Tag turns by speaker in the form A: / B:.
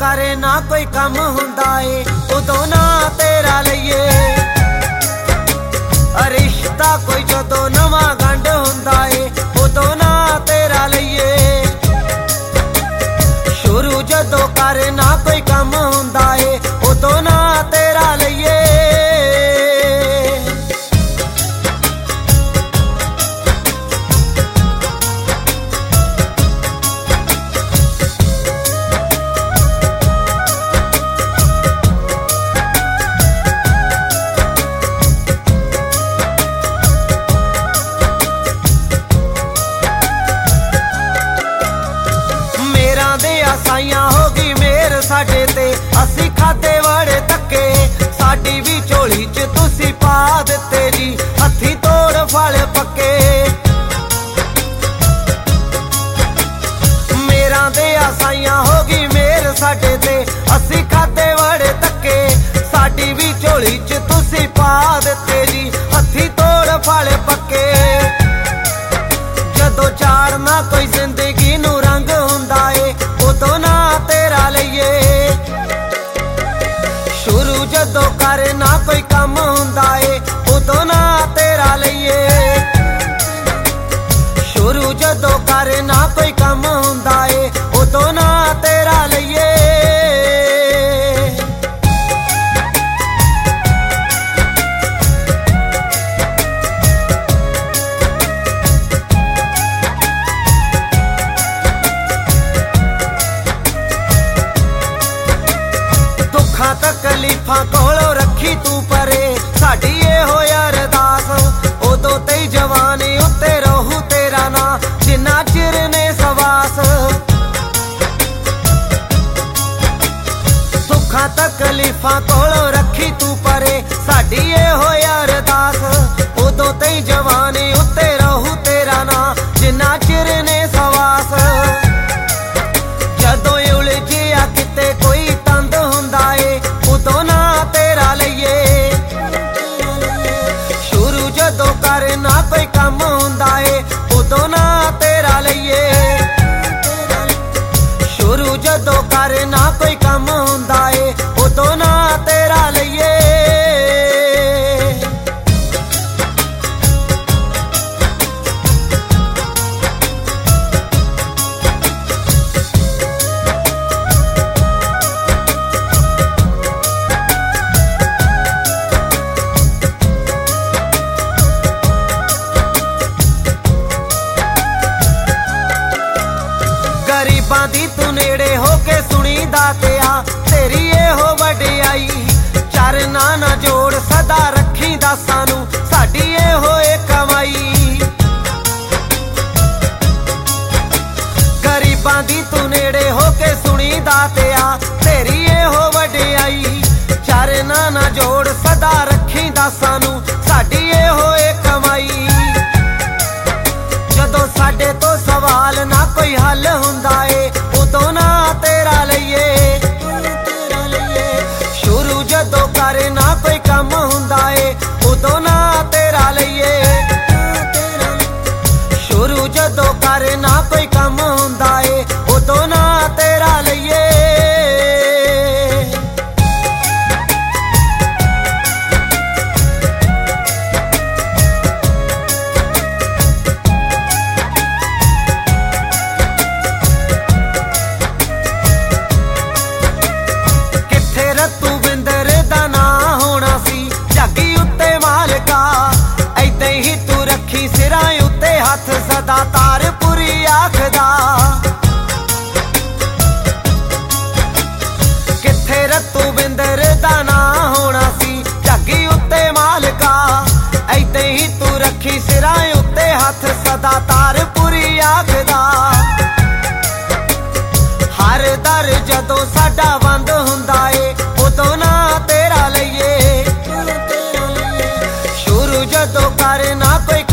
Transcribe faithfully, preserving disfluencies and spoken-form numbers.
A: करे ना कोई कम हुंदा ए उदों ना तेरा लईए। रिश्ता कोई जदों नवा गंढ हुंदा ए उदों ना तेरा लईए। शुरू जदों करे ना कोई कम हुंदा ए उदों ना तेरा लईए। साइयां होगी मेर साडे ते असी खादे बड़े धक्के साडी भी झोली च तुसी पा दिते जी हथी तोड़ फल पक्के। मेरा दे साइयां होगी मेर साडे ते असी खादे बड़े धक्के साडी भी झोली च तुसी पा दिते जी हथी तोड़ फल पक्के। जदों चाड़ना कोई जिंदगी नू रंग हुंदा ए उदों ना तेरा लईए। शुरू जदों करे ना कोई कम हुंदा ए उदों ना तेरा लईए। शुरू जदों करे ना कोई कम हुंदा ए उदों ना तेरा लईए। तकलीफां कोलों रखी तू परे साडी ए होया अरदास उदों तेई जवानी उत्ते रहू तेरा ना जिन्ना चिर ने सवास। सुखां तकलीफां कोलों रखी तू परे साडी ए होया अरदास उदों तेई जवानी उत्ते रहू तेरा ना जिन्ना चिर ने सवास। जदों उलझिया किते कोई तंद हुंदा ए उदों ना तेरा लईए। शुरू जदों करे ना कोई कम हुंदा ए उदों ना तेरा लईए। शुरू जदों करे ना कोई कम हुंदा ए उदों ना तेरा लईए। गरीबां दी तू नेड़े होके सुनी दातिया तेरी ए हो वडियाई। चरना ना जोड़ सदा रखी दासां नू साडी ए होए कमाई। गरीबां दी तू नेड़े होके सुनी दातिया तेरी ए हो वडियाई। चरना ना जोड़ सदा रखी दासां नू साडी ए होए कमाई। जदों साडे तो सवाल ना कोई हल हुंदा ए उदों ना तेरा लईए। शुरू जदों करे ना कोई कम हुंदा ए उदों ना तेरा लईए। शुरू जदों करे ना कोई कम हुंदा ए उदों ना तेरा लईए। सिरां उत्ते हथ सदा तारपुरी आखदा किथे रत्तू बिंदर दा ना होना सी जगी उत्ते मालका। ऐते ही तू रखी सिरां उत्ते हथ सदा तारपुरी आखदा। हर दर जदों साडा बंद हुंदा ए उदों ना तेरा लईए। शुरू जदों करे ना कोई